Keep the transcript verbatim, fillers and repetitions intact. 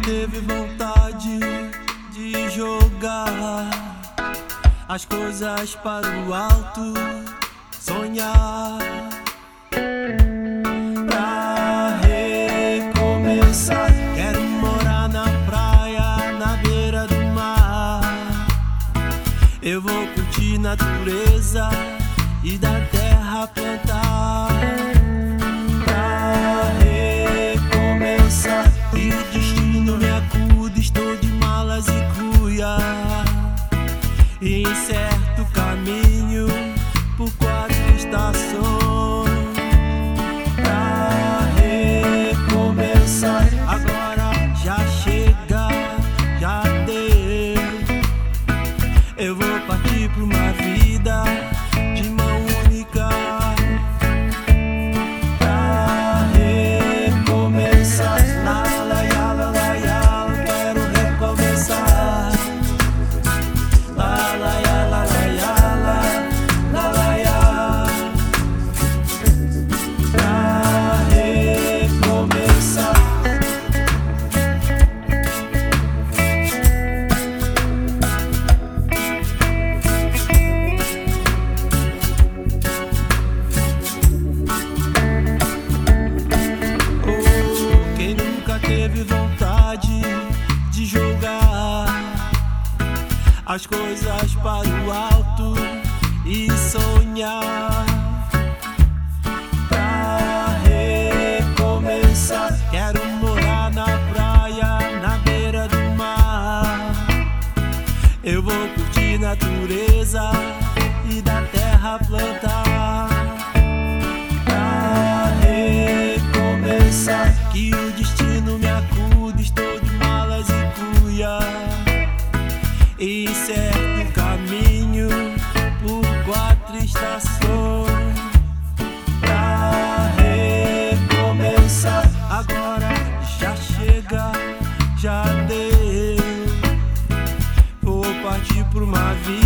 teve vontade de jogar as coisas para o alto, sonhar pra recomeçar? Quero morar na praia, na beira do mar. Eu vou curtir natureza e da terra plantar pra recomeçar. E o destino me acuda, estou de malas e cuia, e em certo caminho por quatro estações pra recomeçar. Agora já chega, já deu. Eu vou partir pra uma vida de mão única pra recomeçar. La la ya, la la ya, eu quero recomeçar. La la ya, la la ya, la la la ya, pra recomeçar. Quem nunca teve vontade de jogar as coisas para o alto e sonhar pra recomeçar? Quero morar na praia, na beira do mar. Eu vou curtir natureza e da terra plantar pra recomeçar. Que o destino me acuda, estou de malas e cuia, e em certo caminho por quatro estações pra recomeçar. Agora já chega, já deu. Vou partir por uma vida